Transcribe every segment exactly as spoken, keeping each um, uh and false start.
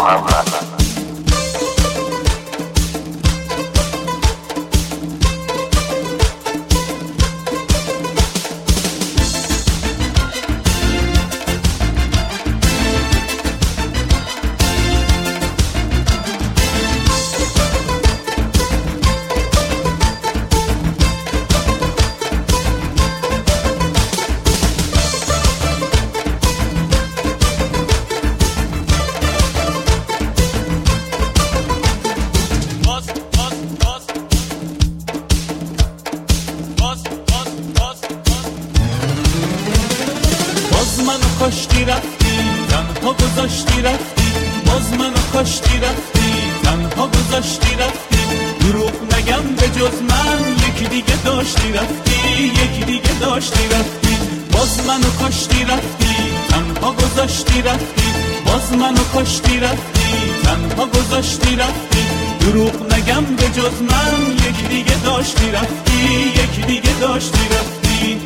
با هم رفت. منو کاشتی رفتی تنها گذاشتی رفتی، باز منو کاشتی رفتی تنها گذاشتی رفتی. دروغ نگم به جز من یکی دیگه داشتی رفتی، یکی دیگه داشتی رفتی. باز منو کاشتی رفتی تنها گذاشتی رفتی، باز منو کاشتی رفتی تنها گذاشتی رفتی. دروغ نگم به جز من یکی دیگه داشتی رفتی، یکی دیگه داشتی رفتی.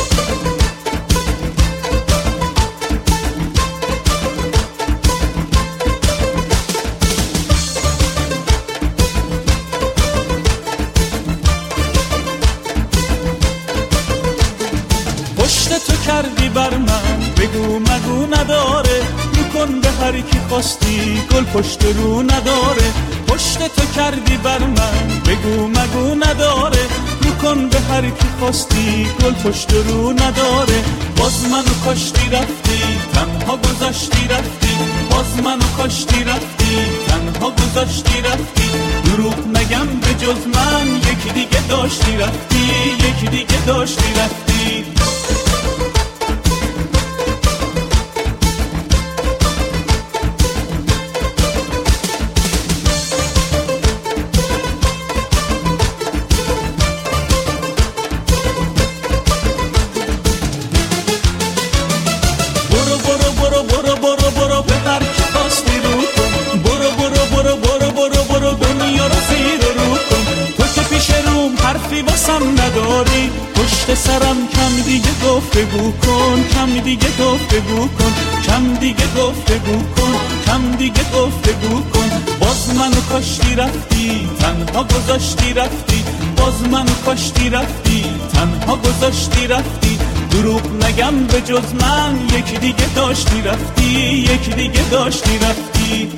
تو کردی بر من بگو مگو نداره، میکن به هر کی خواستی گل پشت رو نداره. پشت تو کردی بر من بگو مگو نداره، میکن به هر کی خواستی گل پشت رو نداره. باز منو کاشتی رفتی تنها گذاشتی رفتی، باز منو کاشتی رفتی تنها گذاشتی رفتی. دروغ نگم به جز من یکی دیگه داشتی رفتی، یکی دیگه داشتی رفتی. نداری پشت سرم کم دیگه گفتگو کن، کم دیگه گفتگو کن، کم دیگه گفتگو کن، کم دیگه گفتگو کن. باز منو کاشتی رفتی تنها گذاشتی رفتی، باز منو کاشتی رفتی تنها گذاشتی رفتی. دروغ نگم به جز من یکی دیگه داشتی رفتی، یکی دیگه داشتی رفتی.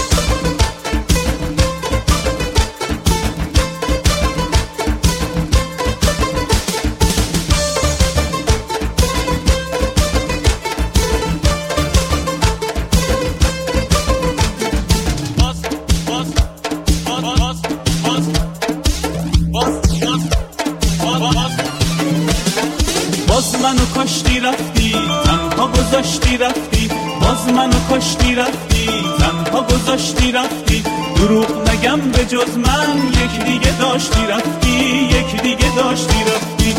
باز منو کاشتی رفتی تنها گذاشتی رفتی، باز منو کاشتی رفتی تنها گذاشتی رفتی. دروغ نگم به جز من یکی دیگه داشتی رفتی، یکی دیگه داشتی رفتی.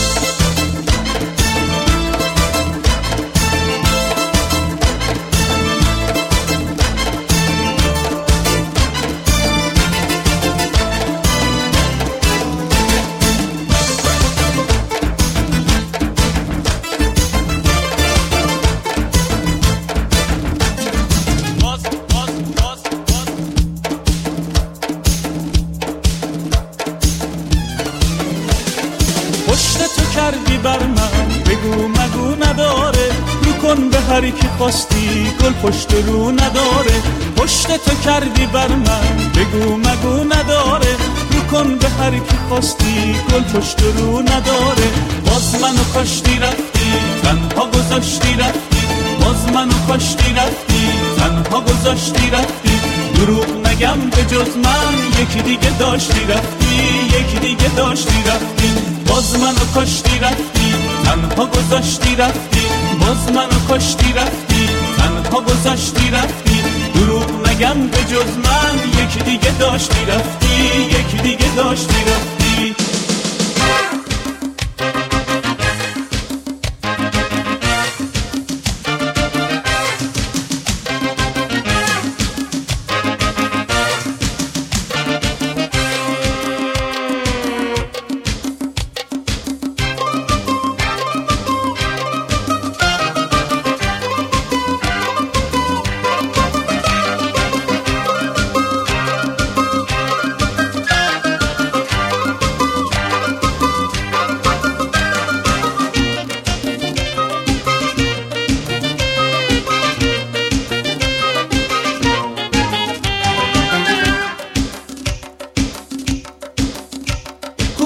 پشت تو کردی بر من بگو مگو نداره، میکن به هر کی خواستی گل پشت رو نداره. پشت تو کردی بر من بگو مگو نداره، میکن به هر کی خواستی گل پشت رو نداره. باز منو کاشتی رفتی تنها گذاشتی رفتی، باز منو کاشتی رفتی تنها گذاشتی رفتی. دروغ نگم به جز من یکی دیگه داشتی رفتی، یکی دیگه داشتی رفتی. باز منو کاشتی رفتی تنها گذاشتی رفتی، باز منو کاشتی رفتی تنها گذاشتی رفتی. دروغ نگم به جز من یکی دیگه داشتی رفتی، یکی دیگه داشتی رفتی.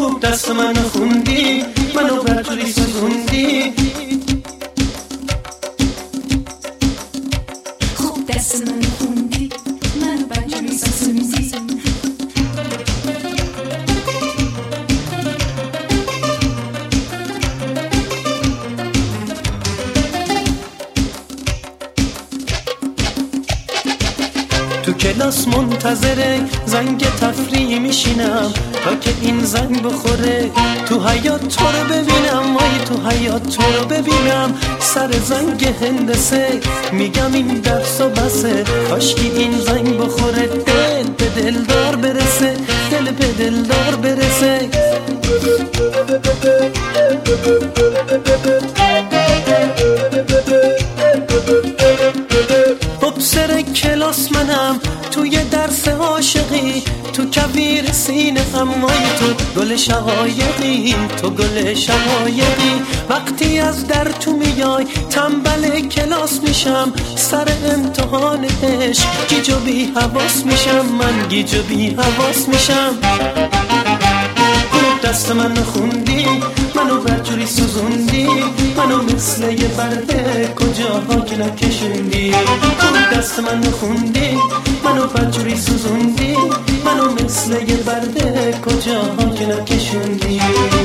خوب دست منو خوندی، منو برجوری سوزوندی. خوب دست منو خوندی، منو برجوری سوزوندی. تو کلاس منتظره زنگ تفریح میشینم تا که این زنگ بخوره. تو حیاط تو رو ببینم، وای تو حیاط تو رو ببینم. سر زنگ هندسه میگم این درس و بسه، کاشکی این زنگ بخوره. دل به دلدار برسه، دل به دلدار برسه. سر کلاس منم توی درس عاشقی، تو کویر سینه هم، وای تو گل شقایقی، تو گل شقایقی. وقتی از در تو میای تنبل کلاس میشم، سر امتحان عشق گیج و بی حواس میشم، من گیج و بی حواس میشم. دست منو خوندی، منو برجوری سوزوندی. منو مثل یه برده کجاها که نکشوندی. خوب دست منو خوندی، منو برجوری سوزوندی. منو مثل یه برده کجاها که نکشوندی.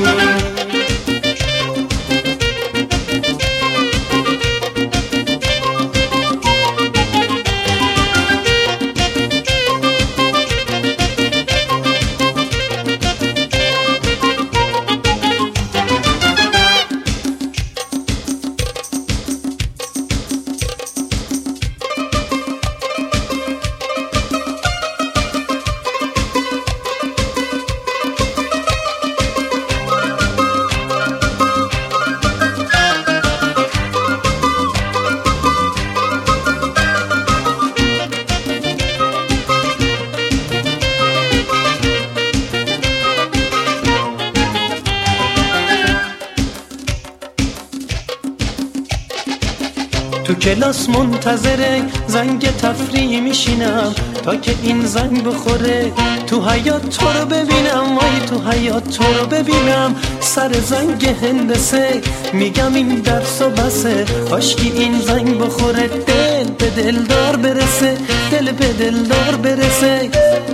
تو کلاس منتظره زنگ تفریح میشینم تا که این زنگ بخوره. تو حیاط تو رو ببینم، وای تو حیاط تو رو ببینم. سر زنگ هندسه میگم این درس و بسه، کاشکی این زنگ بخوره. دل به دلدار برسه، دل به دلدار برسه.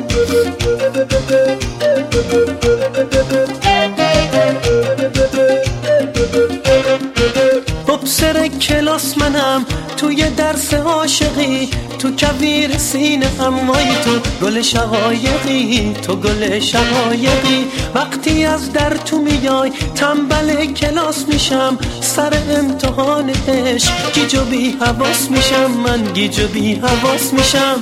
سر کلاس منم توی درس عاشقی، تو کویر سینه هم، وای تو گل شقایقی، تو گل شقایقی. وقتی از در تو میای تنبل کلاس میشم، سر امتحان عشق گیج و بی حواس میشم، من گیج و بی حواس میشم.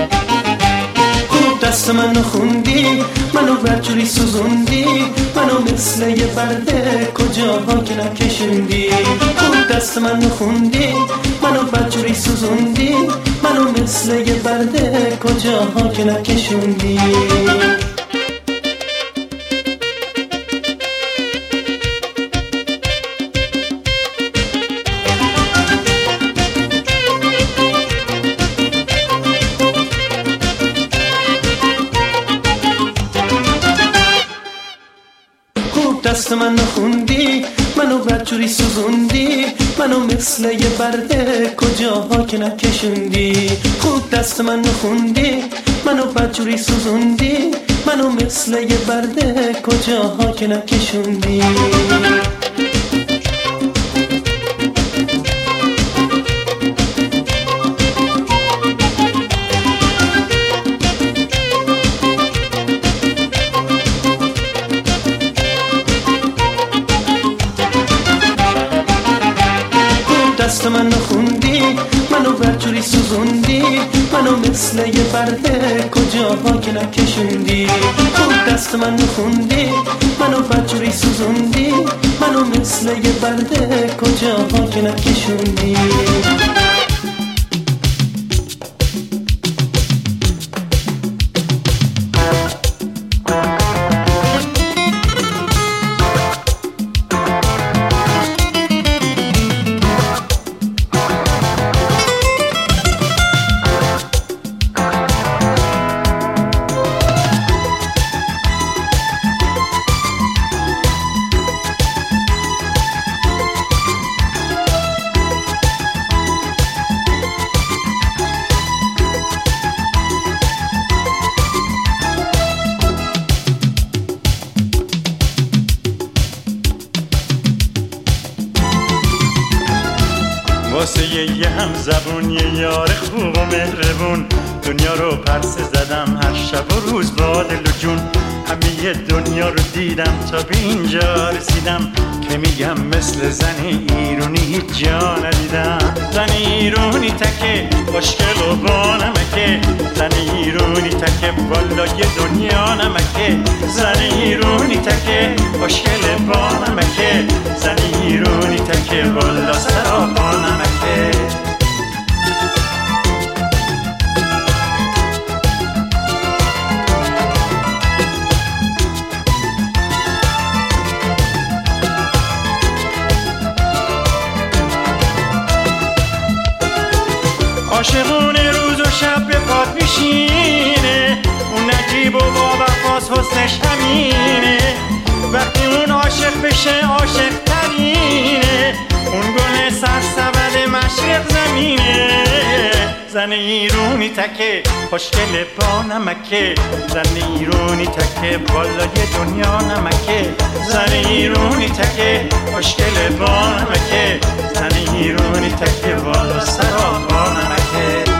دست منو خوندی، منو برجوری سوزوندی. منو مثل یه برده کجاها که نکشوندی. خوب دست منو خوندی، منو برجوری سوزوندی. منو مثل یه برده کجاها که نکشوندی. دست منو خوندی، منو برجوری سوزوندی. منو مثل یه برده کجاها که نکشوندی. خوب دست منو خوندی، منو برجوری سوزوندی. منو مثل یه برده کجاها که نکشوندی. دست منو خوندی، منو برجوری سوزوندی. منو مثل یه برده کجاها که نکشوندی. خوب دست منو خوندی، منو برجوری سوزوندی. منو مثل یه برده کجاها که نکشوندی. واسه یه هم زبون یه یار خوب و مهربون دنیا رو پرسه زدم هر شب و روز با دل و جون همه دنیا رو دیدم تا به اینجا رسیدم که میگم مثل زن ایرونی هیچ جا ندیدم زن ایرونی تکه خوشگل و با نمکه زن ایرونی تکه بالای دنیا نمکه زن ایرونی تکه خوشگل با نمکه زن ایرونی تکه بالا سرا با نمکه عاشقونه روز و شب به پاد میشینه اون نجیب و با وفاس حسنش همینه وقتی اون عاشق بشه عاشق ترینه اون گل سرسبد مشرق زمینه زن ایرونی تکه خوشگل با نمکه زن ایرونی تکه بالای دنیا نمکه زن ایرونی تکه خوشگل با نمکه زن ایرونی تکه بالا سرا با نمکه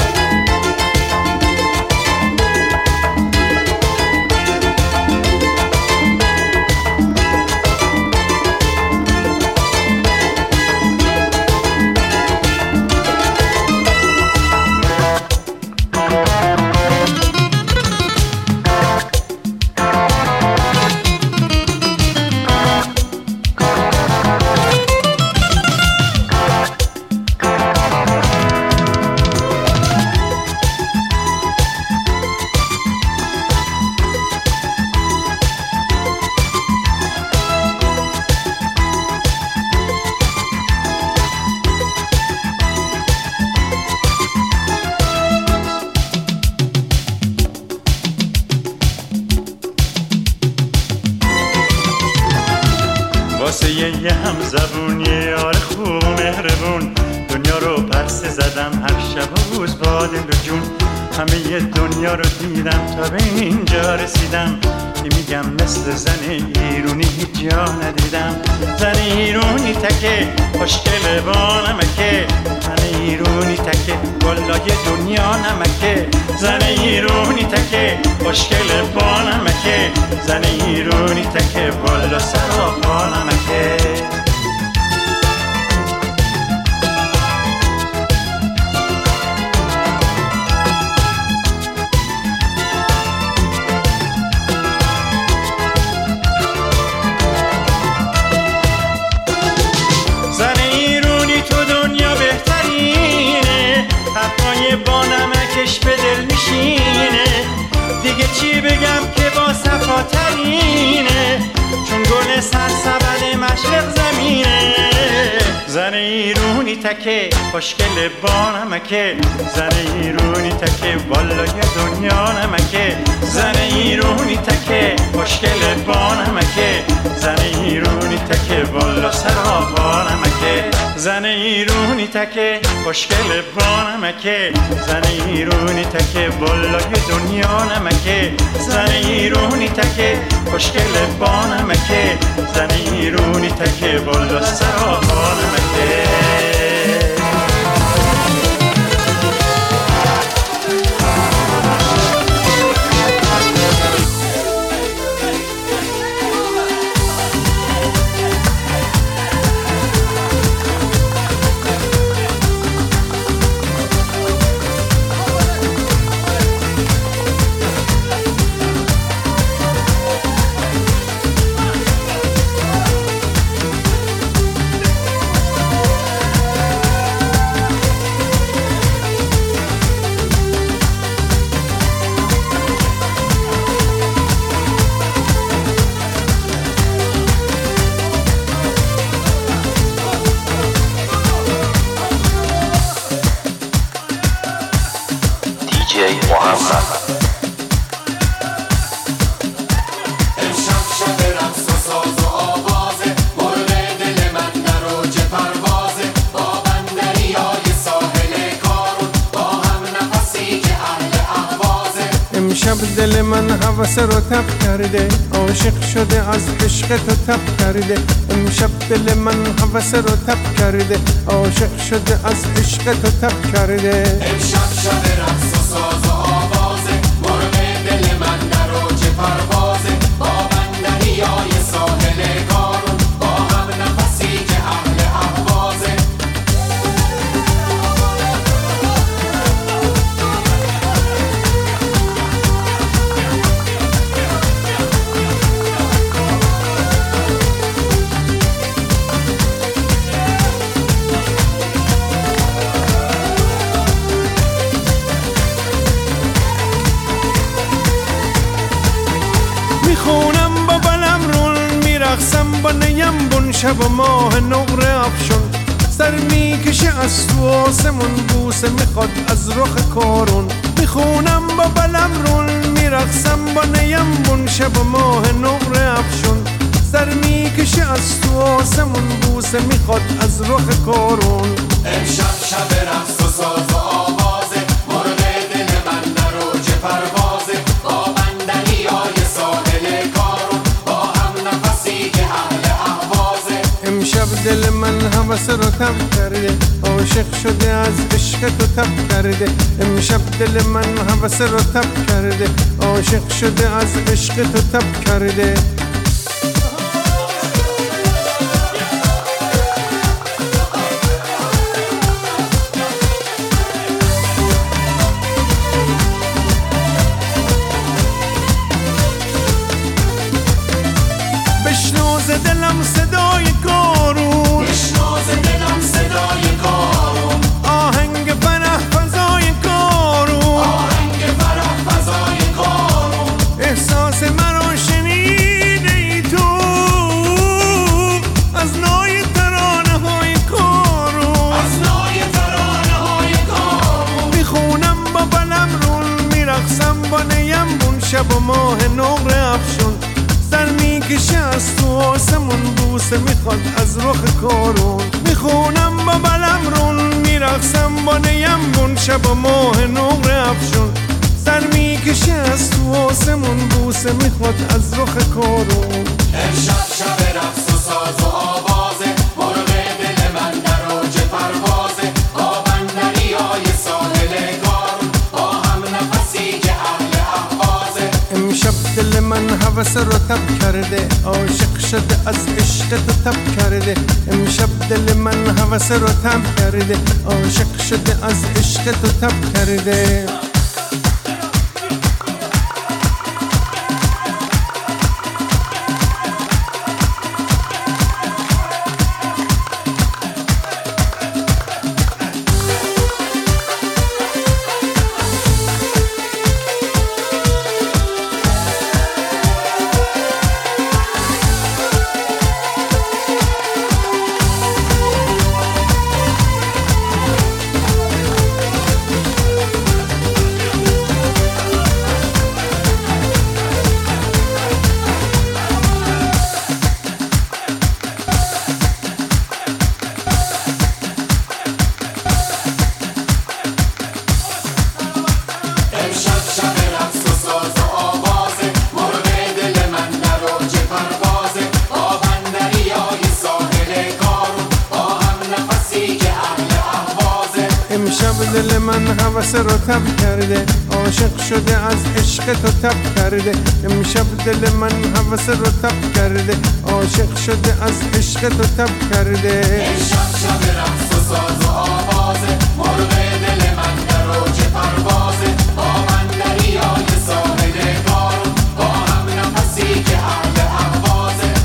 واسه یه هم زبون یه یار خوب و مهربون دنیا رو پرسه زدم هر شب و روز با دل و جون همه دنیا رو دیدم تا به اینجا رسیدم که میگم مثل زن ایرونی هیچ جا ندیدم زن ایرونی تکه خوشگل با نمکه زن ایرونی تکه بالای دنیا نمکه زن ایرونی تکه خوشگل با نمکه زن ایرونی تکه بالا سرا با نمکه حرفای با نمکش به دل میشینه دیگه چی بگم که با صفا ترینه چون گل سرسبد مشرق زمینه زن ایرونی تکه خوشگل با نمکه زن ایرونی تکه بالای دنیا نمکه زن ایرونی تکه خوشگل با نمکه زن ایرونی تکه بالا سرا با نمکه زن ایرونی تکه خوشگل با نمکه زن ایرونی تکه بالای دنیا نمکه زن ایرونی تکه خوشگل با نمکه زن ایرونی تکه بالا سرا با نمکه امشب دل من هوس رو تب کرده، عاشق شده از عشق تو تب کرده. امشب دل من هوس رو تب کرده، عاشق شده از عشق تو تب کرده. امشب شب رقص و ساز و آوازه، مرغ دل من در اوج پروازه. با بندریای ساحل کارون، با هم نفسی که اهل اهوازه. میخونم با بلم رون، میرقصم با نیم بون. شب و ماه نقره افشون، سر میکشه از تو آسمون. بوسه میخواد از رخ کارون. میخونم با بلم رون، میرقصم با نیم بون. شب و ماه نقره افشون، سر میکشه از تو آسمون. بوسه میخواد از رخ کارون. امشب شب رقص و ساز و آوازه، مرغ دل من در اوج پروازه. با بندریای ساحل کارون، با هم نفسی که اهل اهوازه. امشب دل من هوس رو تب کرده، عاشق شده از عشق تو تب کرده. امشب دل من هوس رو تب کرده، عاشق شده از عشق تو تب کرده. بشنو ز دلم صدای کارون، بشنو ز دلم صدای کارون. آهنگ فرح فضای کارون، آهنگ فرح فضای کارون. احساس مرا شنیده ای تو از نای ترانه های کارون. از نای ترانه های کارون. میخونم با بلم رون، میرقصم با نیم بون. شب و ماه نقره افشون، سر میکشه از تو آسمون. بوسه میخواد از رخ کارون. میخونم با بلم رون، میرقصم با نیم بون. شب و ماه نقره افشون، سر میکشه از تو آسمون. بوسه میخواد از رخ کارون. امشب شب رقص و ساز و آوازه، مرغ دل من در اوج پروازه. با بندریای ساحل کارون، با هم نفسی که اهل اهوازه. امشب دل من هوس رو تب کرده، عاشق شده از عشق تو تب کرده. امشب دل من هوس رو تب کرده، عاشق شده از عشق تو تب کرده. امشب شب رقص و ساز و آوازه، مرغ دل من در اوج پروازه. با بندریای ساحل کارون، با هم نفسی که اهل اهوازه. امشب دل من هوس رو تب کرده، عاشق شده از عشق تو تب کرده. امشب دل من هوس رو تب کرده، عاشق شده از عشق تو تب کرده. امشب شب رقص و ساز و آوازه، مرغ دل من در اوج پروازه. با بندریای ساحل کارون، با هم نفسی که اهل اهوازه.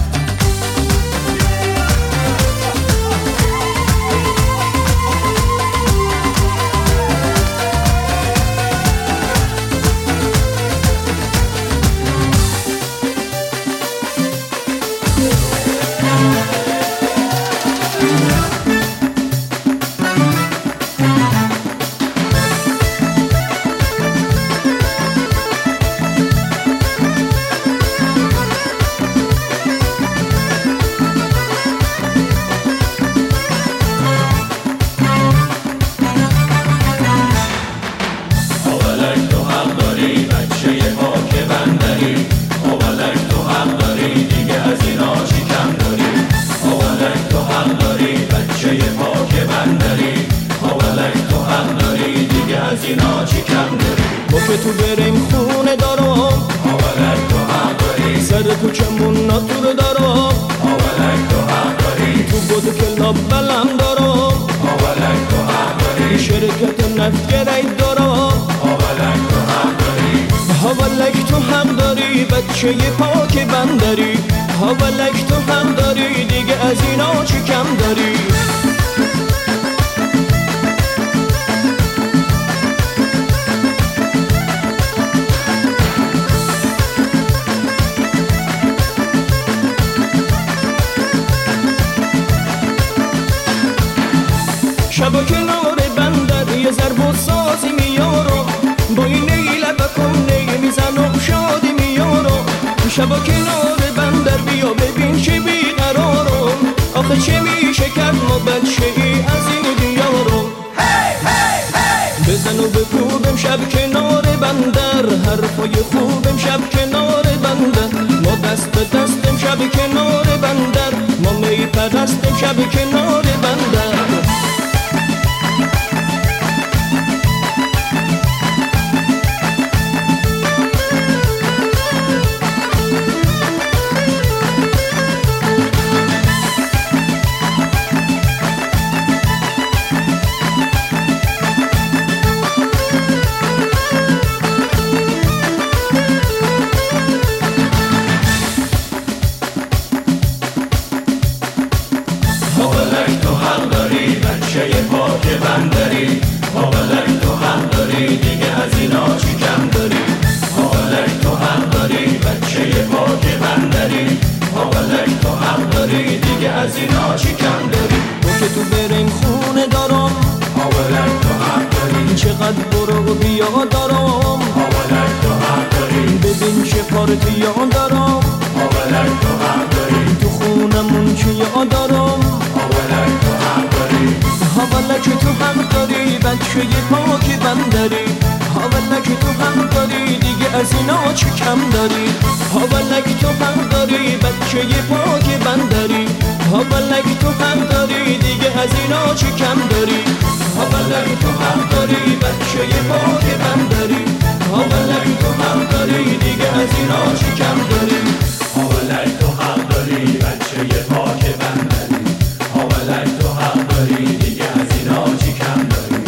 Thank you. که تو بریم خونه دارم آولک تو حق داری سر تو چمون ناتور دارم آولک تو حق داری تو بود کلاب بلم دارم آولک تو حق داری شرکت نفگری دارم آولک تو حق داری آولک تو حق داری بچه پاک بندری آولک تو حق داری دیگه از اینا چی کم داری شب کنار بندر یه ضرب و سازی میارم با این لبکم نی میزنم شادی میارم شب کنار بندر بیا ببین چه بیقرارم آخه چه میشه کرد ما بچه ای از این دیارم بزن و بکوبم شب کنار بندر حرفای خوبم شب کنار بندر ما دست به دستم شب کنار بندر ما می پرستم شب کنار بندر آولک تو حق داری بچه پاک بندری آولک تو حق داری دیگه از اینا چی کم داری آولک تو حق داری بچه پاک بندری آولک تو حق داری دیگه از اینا چی کم داری با که تو بریم خونه دارم آولک تو حق داری چقدر برو و بیا دارم آولک تو حق داری ببین چه پارتیان دارم آولک تو حق داری تو خونمون چه یا دارم آولک تو حق داری آولک تو حق داری بچه پاک بندری آولک تو حق داری دیگه از اینا چی کم داری آولک تو حق داری بچه پاک بندری آولک تو حق داری دیگه از اینا چی کم داری آولک تو حق داری بچه پاک بندری آولک تو حق داری دیگه از اینا چی کم داری آولک تو حق داری بچه پاک بندری آولک تو حق داری دیگه از اینا چی کم داری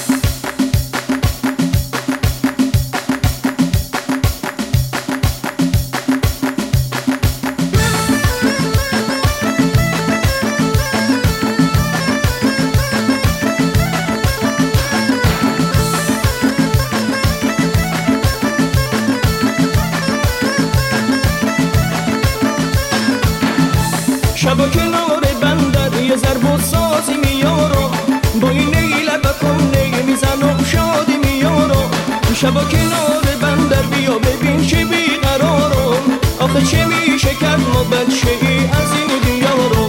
شب کنار بندر یه ضرب و سازی میارم با این لبکم نی میزنم شادی میارم شب کنار بندر بیا ببین چه بیقرارم آخه چه میشه کرد ما بچه ای از این دیارم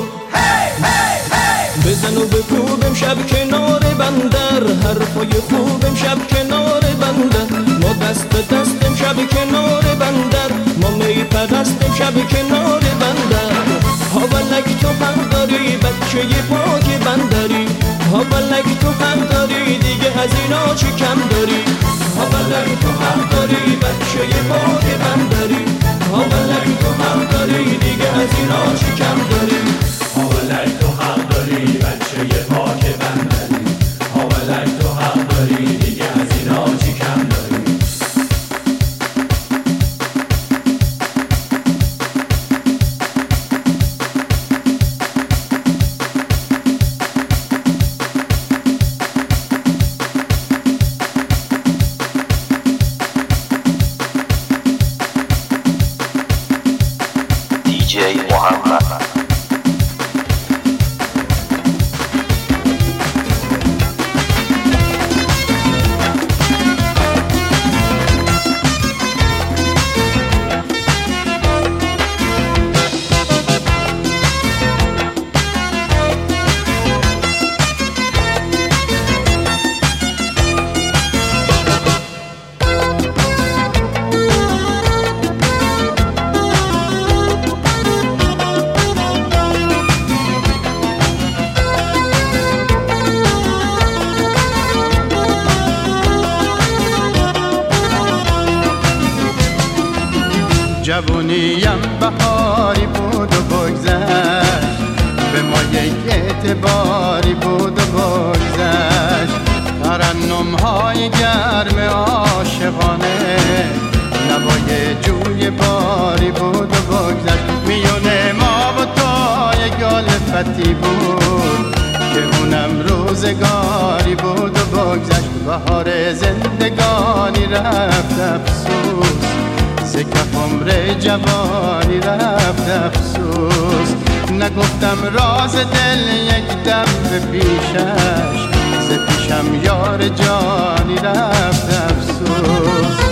بزن و بکوبم شب کنار بندر حرفای خوبم شب کنار بندر ما دست به دستم شب کنار بندر ما می پرستم شب کنار بندر آولک تو حق داری بچه پاک بندری آولک تو حق داری دیگه از اینا چی کم داری آولک تو حق داری بچه پاک بندری آولک تو حق داری دیگه از اینا چی کم داری آولک تو حق داری بچه پاک بندری آولک تو حق داری دیگه از اینا چی کم داری دی جی محمد. جوونیم بهاری بود و بگذشت، به ما یک اعتباری بود و بگذشت. ترنم های گرم عاشقانه، نوای جوی باری بود و بگذشت. میونه ما و تو یک الفتی بود که اونم روزگاری بود و بگذشت. بهار زندگانی رفت افسوس، ز کف عمر جوانی رفت افسوس. نگفتم راز دل یک دم به پیشش، ز پیشم یار جانی رفت افسوس.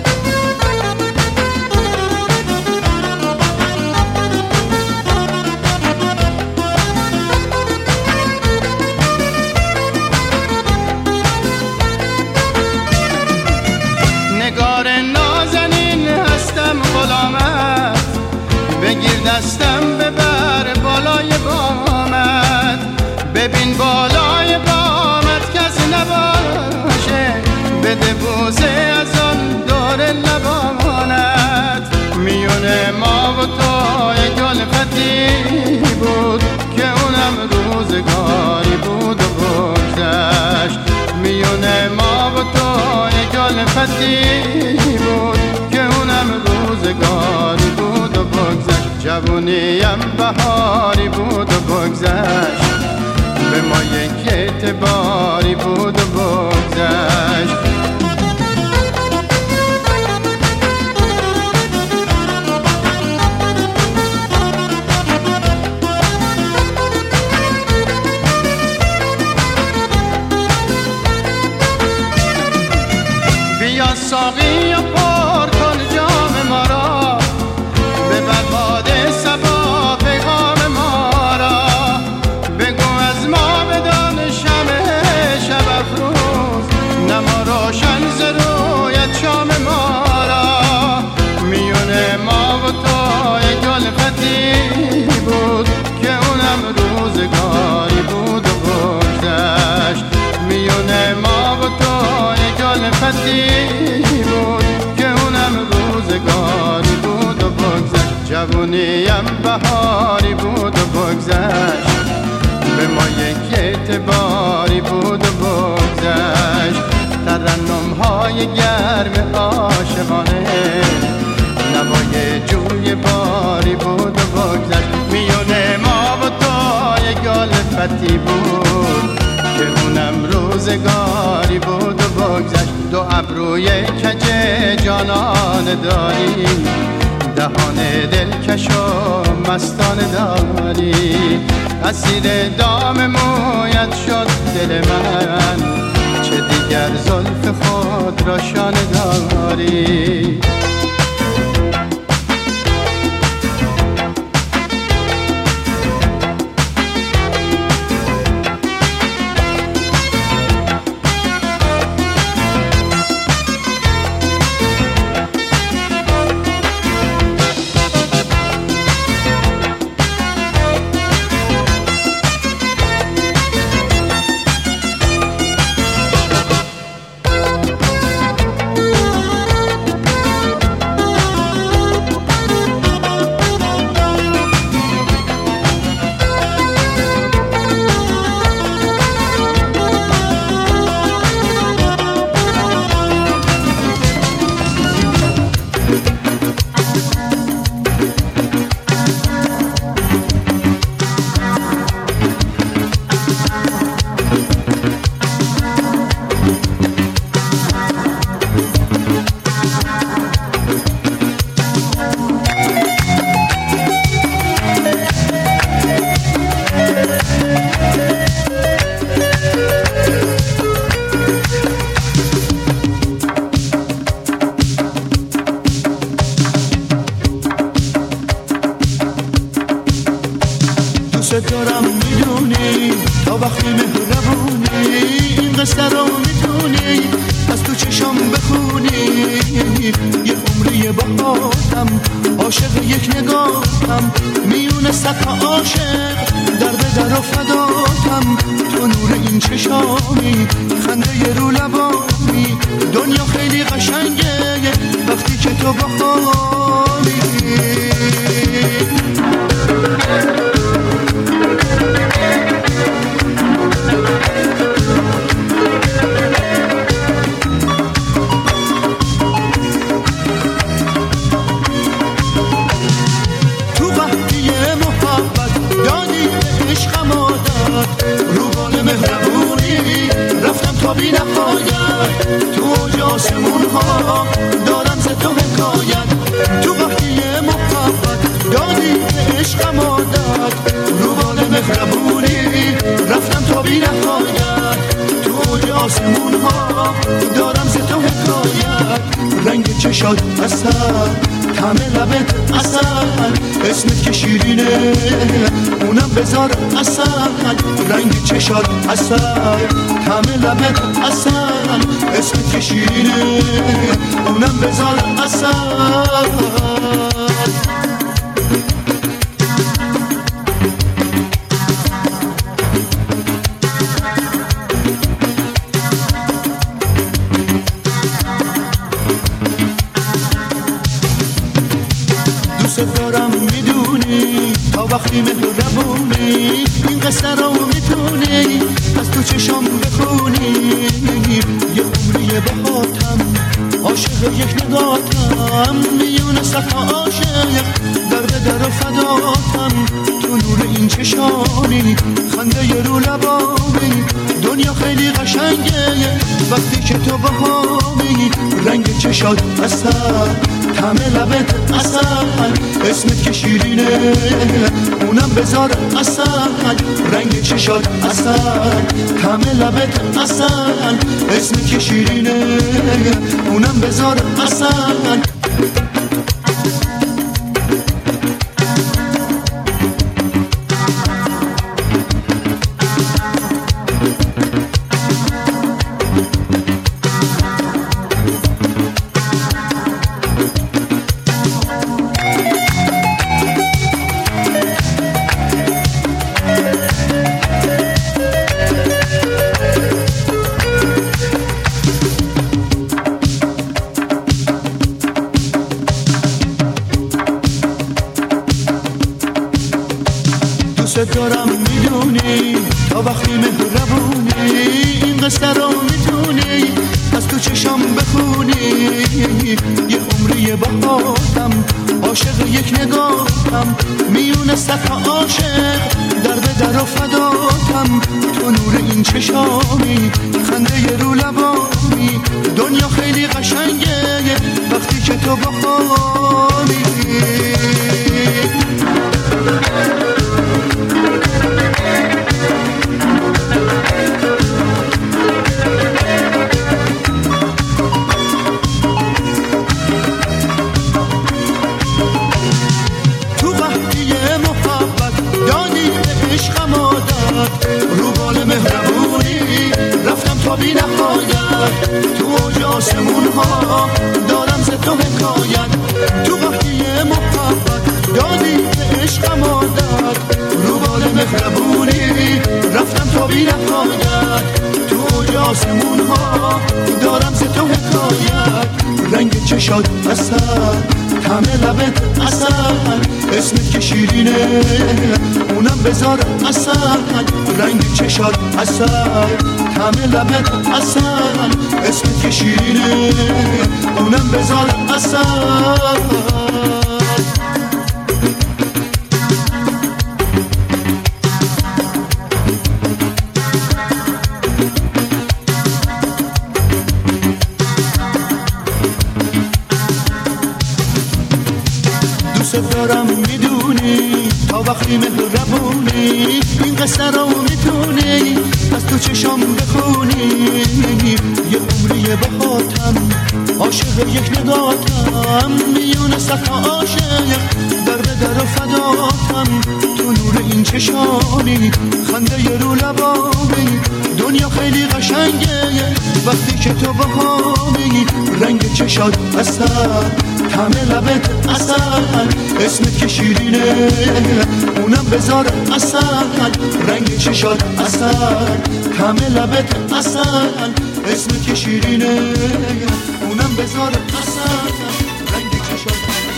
نگار نازنین هستم غلامت، بگیر دستم ببر بالای بامت. ببین بالای بامت کس نباشه، بده بوسه از آن دور لبانت. میونه ما و تو یک الفتی بود که اونم روزگاری بود و بگذشت. میونه ما و تو یک الفتی بود که اونم روزگاری بود و بگذشت. جوونیم بهاری بود و بگذشت، به ما یک اعتباری بود و بگذشت. بیا ساقی و پر کن جام ما را، ببر باد صبا پیغام ما را. بگو از ما بدان شمع شب افروز، نما روشن ز رویت شام ما را. میونه ما و تو یک الفتی بود که اونم روزگاری بود و بگذشت. میونه ما و تو یک الفتی بود که اونم روزگاری بود و بگذشت. جوونیم بهاری بود و بگذشت، به ما یک اعتباری بود و بگذشت. ترنم های گرم عاشقانه، نوای جوی باری بود و بگذشت. میونه ما و تو یک الفتی بود که اونم روزگاری بود و بگذشت. دو ابروی کج جانان داری، دهان دلکش و مستانه داری. اسیر دام مویت شد دل من، چه دیگر زلف خود را شانه داری. دوست دارم میدونی تا وقتی مهربونی، این قصه رو میدونی، از تو تو چشم بخونی یه عمری باهاتم، عاشق یک نگاهم میونه صد عاشق در به در و فداتم. تو نور این چشامی، خنده رو لبامی، دنیا خیلی قشنگه وقتی که تو باهامی. تو وقتی محبت دادی عشقم عادت، رو بال مهربونی رفتم تا بی نهایت. تو اوج آسمون ها دارم ز تو حکایت. تو وقتی محبت دادی عشقم عادت، رو بال مهربونی رفتم تا بی نهایت. تو اوج آسمون ها دارم ز تو حکایت. رنگ چشات اصل، طعم لبت اصل، اسمت که شیرینه اونم بذار اصل. رنگ چشات اصل، طعم لبت اصل، اسمت که شیرینه اونم بذار اصل. دوست دارم میدونی تا وقتی مهربونی، این قصه رو میتونی از تو چشم بخونی. یه عمری باهاتم، عاشق یک نگاتم، میونه صد عاشق در به در و فداتم. تو نور این چشامی، خنده رو لبامی، دنیا خیلی قشنگه وقتی که تو باهامی. رنگ چشات اصل، طعم لبت اصل، اسمت که شیرینه اونم بذار اصل. رنگ چشات اصل، طعم لبت اصل، اسمت که شیرینه اونم بذار اصل. دوست دارم میدونی تا وقتی مهربونی، این قصه رو میتونی از تو چشم بخونی. یه عمری باهاتم، عاشق یک نگاهم، میونه صد عاشق در به در و فداتم. تو نور این چشامی، خنده رو لبامی، دنیا خیلی قشنگه وقتی که تو باهامی. بی نهایت، تو اوج آسمون ها دارم ز تو حکایت. تو وقتی محبت دادی عشقم عادت، رو بال مهربونی رفتم تا بی نهایت. تو اوج آسمون ها دارم ز تو حکایت. رنگ چشات اصل، طعم لبت اصل، اسمت که شیرینه اونم بذار اصل. رنگ چشات اصل، طعم لبت اصل، اسمت که شیرینه اونم بذار اصل. دوست دارم میدونی تا وقتی مهربونی، این قصه رو میتونی از تو چشم بخونی. یه عمری باهاتم، عاشق یک نگاتم، میونه صد عاشق در به در و فداتم. تو نور این چشامی، خنده رو لبامی، دنیا خیلی قشنگه وقتی که تو باهامی، رنگ چشات اصل، طعم لبت اصل، اسمت که شیرینه اونم بذار اصل، رنگ چشات اصل، طعم لبت اصل، اسمت که شیرینه اونم بذار اصل، رنگ چشات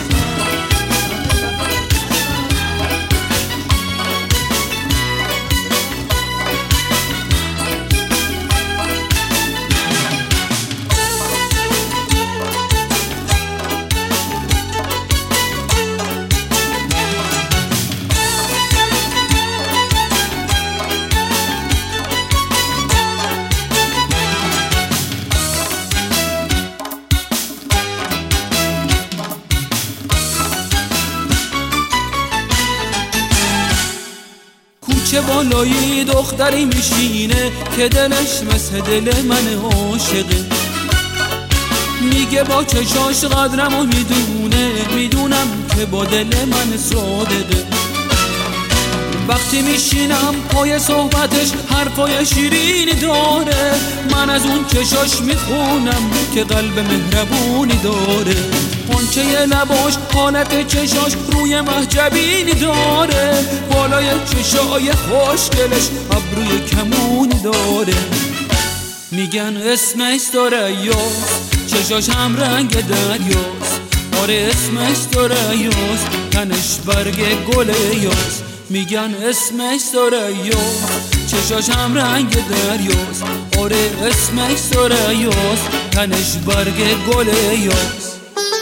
چه بالایی دختری میشینه که دلش مثل دل من عاشقه، میگه با چشاش قدرمو میدونه، میدونم که با دل من صادقه. وقتی میشینم پای صحبتش حرفای شیرینی داره، من از اون چشاش میخونم که قلب مهربونی داره. قنچه لباش حالت چشاش روی محجبینی داره، بالای چشای خوشگلش ابروی کمونی داره. میگن اسمش دریاست، چشاش هم رنگ دریاست، آره اسمش دریاست، تنش برگ گل یاست. میگن اسمش دریاست، چشاش هم رنگ دریاست، آره اسمش دریاست، تنش برگ گل یاست.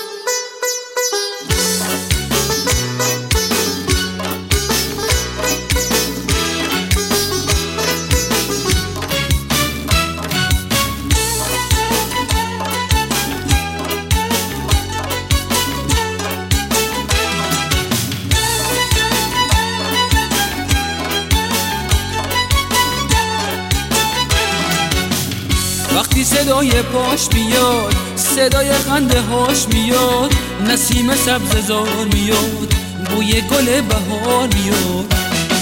وقتی صدای پاش بیاد، صدای خنده هاش میاد، نسیم سبز زار میاد، بوی گل بهار میاد.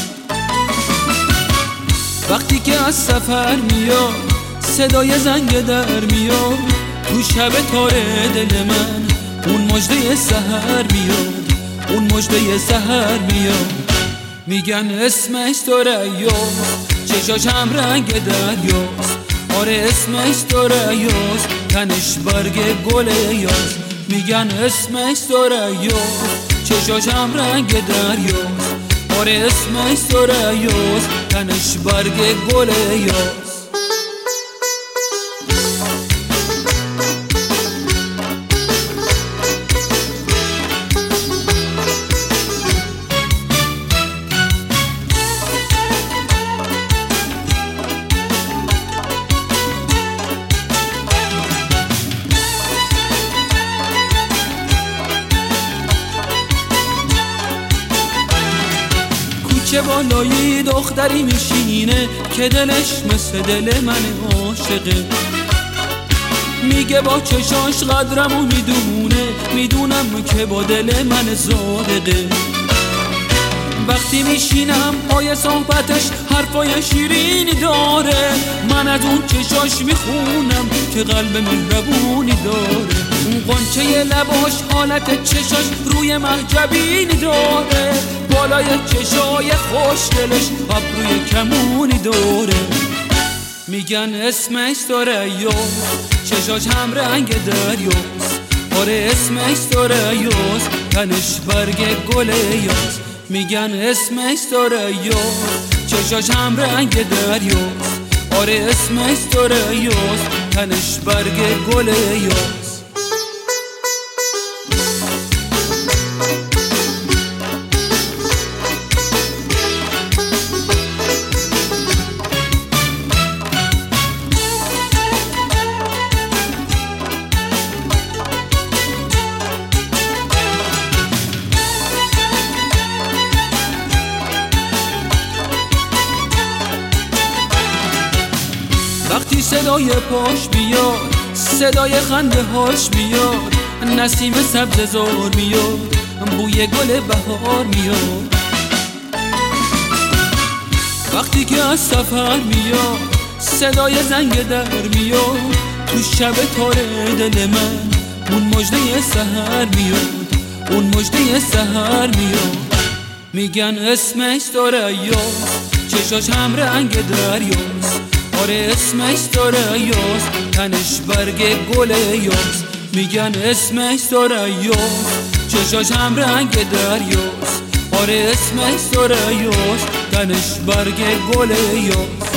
وقتی که از سفر میاد، صدای زنگ در میاد، تو شب تاره دل من اون مژده سحر میاد، اون مژده سحر میاد. میگن اسمش دریاست، چشاش هم رنگ دریاست، آره اسمش دریاست، تنش برگ گل یاست. میگن اسمش دریاست، چشاش هم رنگ دریاست، آره اسمش دریاست، تنش برگ گل یاست. چه بالایی دختری میشینه که دلش مثل دل من عاشقه، میگه با چشاش قدرمو میدونه، میدونم که با دل من صادقه. وقتی میشینم پای صحبتش حرفای شیرینی داره، من از اون چشاش میخونم که قلب مهربونی داره. اون قنچه لباش حالت چشاش روی محجبینی داره، بالای چشای خوشگلش ابروی کمونی داره. میگن اسمش دریاست، چشاش هم رنگ دریاست، آره اسمش دریاست، تنش برگ گل یاست. میگن اسمش دریاست، چشاش هم رنگ دریاست، آره اسمش دریاست، تنش برگ گل یاست. وقتی صدای پاش بیاد، صدای خنده هاش میاد، نسیم سبز زار میاد، بوی گل بهار میاد. وقتی که از سفر میاد، صدای زنگ در میاد تو شب تاره دل من اون مژده سحر میاد اون مژده سحر میاد میگن اسمش ثریاست چشاش هم رنگ دریاست آره اسمش ثریاست تنش برگ گل یاست میگن اسمش ثریاست چشاش هم رنگ دریاست آره اسمش ثریاست تنش برگ گل یاست